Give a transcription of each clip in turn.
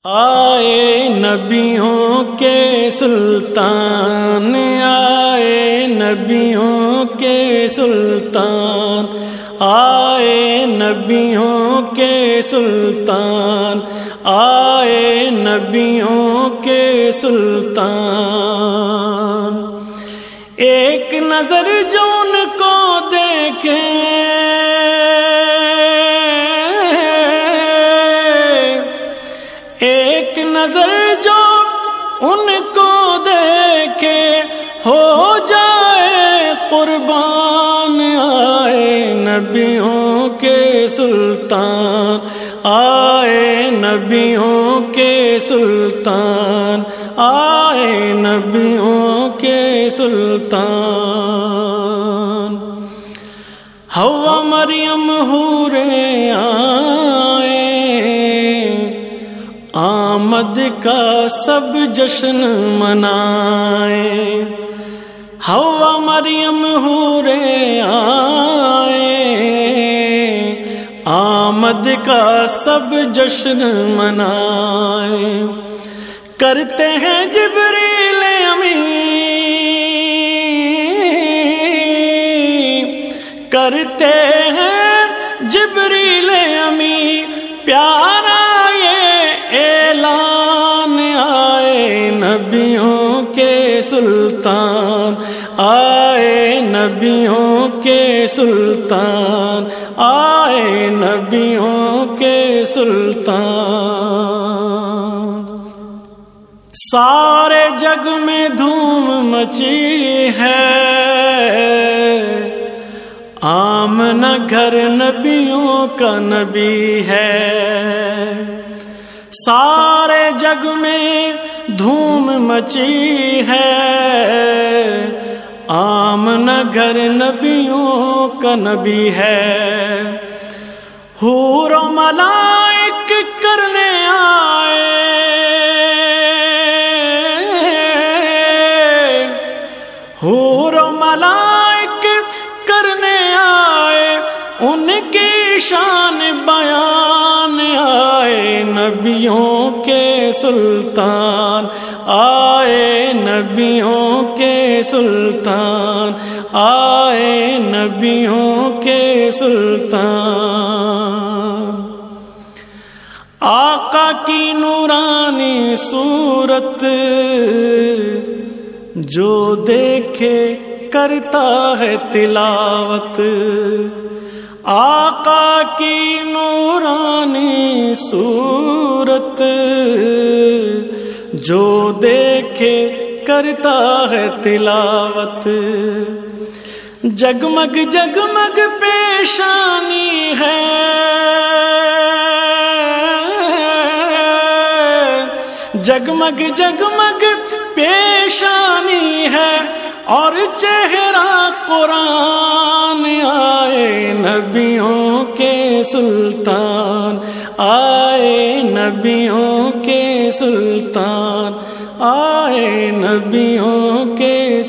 آئے نبیوں کے سلطان، آئے نبیوں کے سلطان، آئے نبیوں کے سلطان، آئے نبیوں کے سلطان۔ ایک نظر جو ان کو دیکھے، ایک نظر جو ان کو دیکھے ہو جائے قربان۔ آئے نبیوں کے سلطان، آئے نبیوں کے سلطان، آئے نبیوں کے سلطان۔ حوا مریم حوریں آئے، آمد کا سب جشن منائے۔ حوا مریم حوریں آئے، آمد کا سب جشن منائے۔ کرتے ہیں جبریل امی، کرتے ہیں جبریل امی پیارا یہ اعلان۔ آئے نبیوں کے سلطان، آئے نبیوں کے سلطان، آئے نبیوں کے سلطان۔ سارے جگ میں دھوم مچی ہے، آمنہ گھر نبیوں کا نبی ہے۔ سارے جگ میں دھوم مچی ہے، آمنہ گھر نبیوں کا نبی ہے۔ حور و ملائک کرنے آئے، حور و ملائک کرنے آئے، ان کی شان بیان۔ آئے نبیوں کے سلطان، آئے نبیوں کے سلطان، آئے نبیوں کے سلطان۔ آقا کی نورانی صورت جو دیکھے کرتا ہے تلاوت۔ آقا کی نورانی صورت جو دیکھے کرتا ہے تلاوت۔ جگمگ جگمگ پیشانی ہے، جگمگ جگمگ پیشانی ہے، اور چہرہ قرآن۔ آئے نبیوں کے سلطان، آئے نبیوں کے سلطان، آئے نبیوں کے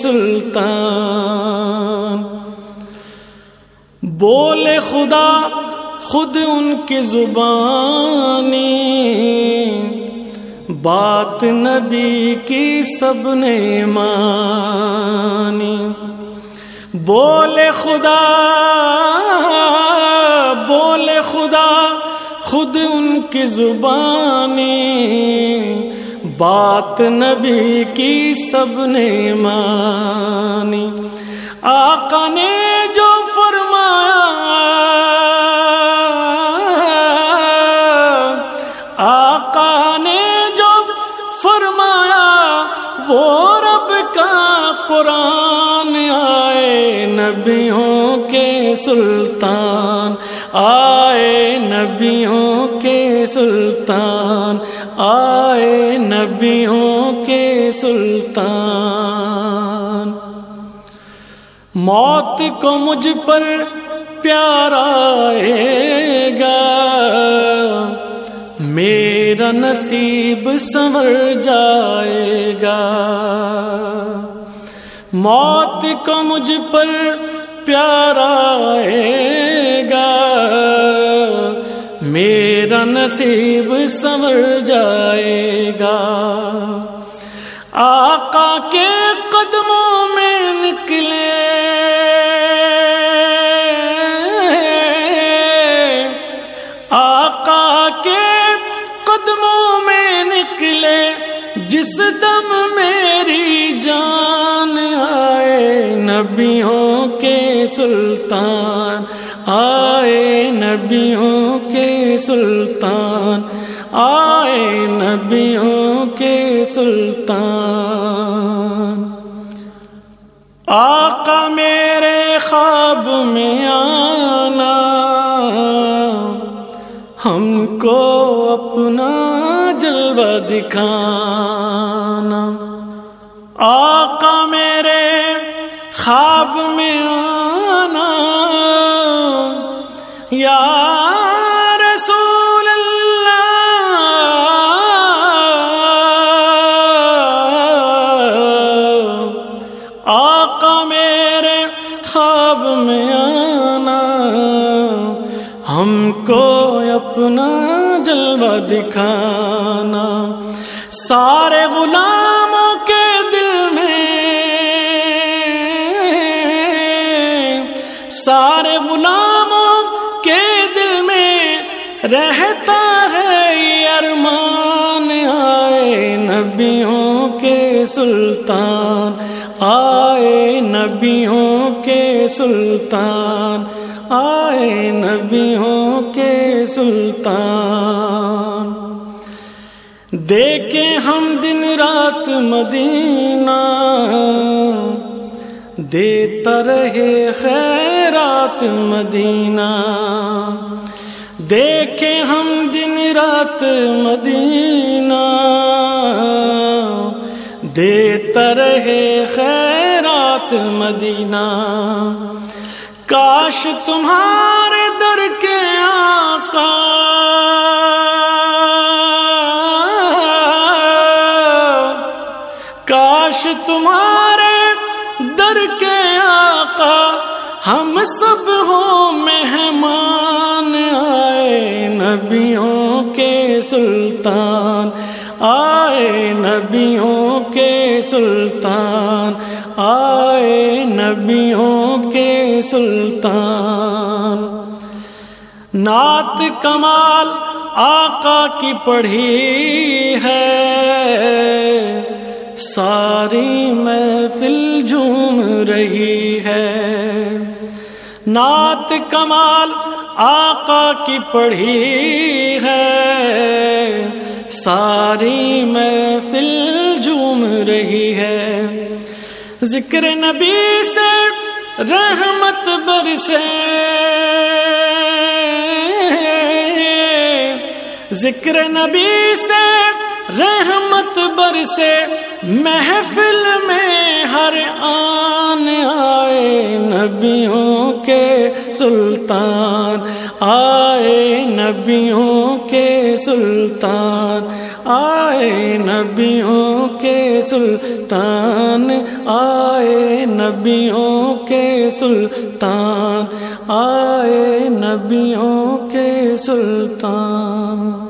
سلطان۔ بولے خدا خود ان کی زبانی، بات نبی کی سب نے مانی۔ بولے خدا، بولے خدا خود ان کی زبانی، بات نبی کی سب نے مانی۔ آقا نے جو فرمایا، آقا نے جو فرمایا وہ رب کا قرآن۔ آئے نبیوں کے سلطان، آئے نبیوں کے سلطان، آئے نبیوں کے سلطان۔ موت کو مجھ پر پیارا آئے گا، میرا نصیب سنور جائے گا۔ موت کو مجھ پر پیارا آئے گا، میرا نصیب سنور جائے گا۔ آقا کے قدموں میں نکلے آقا کے قدموں میں نکلے جس دم میری جان آئے نبیوں کے سلطان، آئے نبیوں کے سلطان، آئے نبیوں کے سلطان۔ آقا میرے خواب میں آنا، ہم کو اپنا جلوہ دکھانا۔ آقا میرے خواب میں آنا، یا رسول اللہ، آقا میرے خواب میں آنا، ہم کو اپنا جلوہ دکھانا۔ سارے غلاموں کے دل میں، سارے غلاموں کے دل میں رہتا ہے ارمان، آئے نبیوں کے سلطان، آئے نبیوں کے سلطان، آئے نبیوں کے سلطان۔ دیکھے ہم دن رات مدینہ، دیتا رہے خیرات مدینہ۔ دیکھے ہم دن رات مدینہ، دیتا رہے خیرات مدینہ۔ کاش تمہارے در کے آقا، کاش تمہارے در کے آقا ہم سب ہوں مہمان، آئے نبیوں کے سلطان، آئے نبیوں کے سلطان، آئے نبیوں کے سلطان۔ نعت کمال آقا کی پڑھی ہے، ساری محفل جھوم رہی ہے۔ نعت کمال آقا کی پڑھی ہے، ساری محفل جھوم رہی ہے۔ ذکر نبی سے رحمت برسے، ذکر نبی سے رحمت برسے، محفل میں ہر آن، آئے نبیوں کے سلطان، آئے نبیوں کے سلطان، آئے نبیوں کے سلطان، آئے نبیوں کے سلطان، آئے نبیوں کے سلطان۔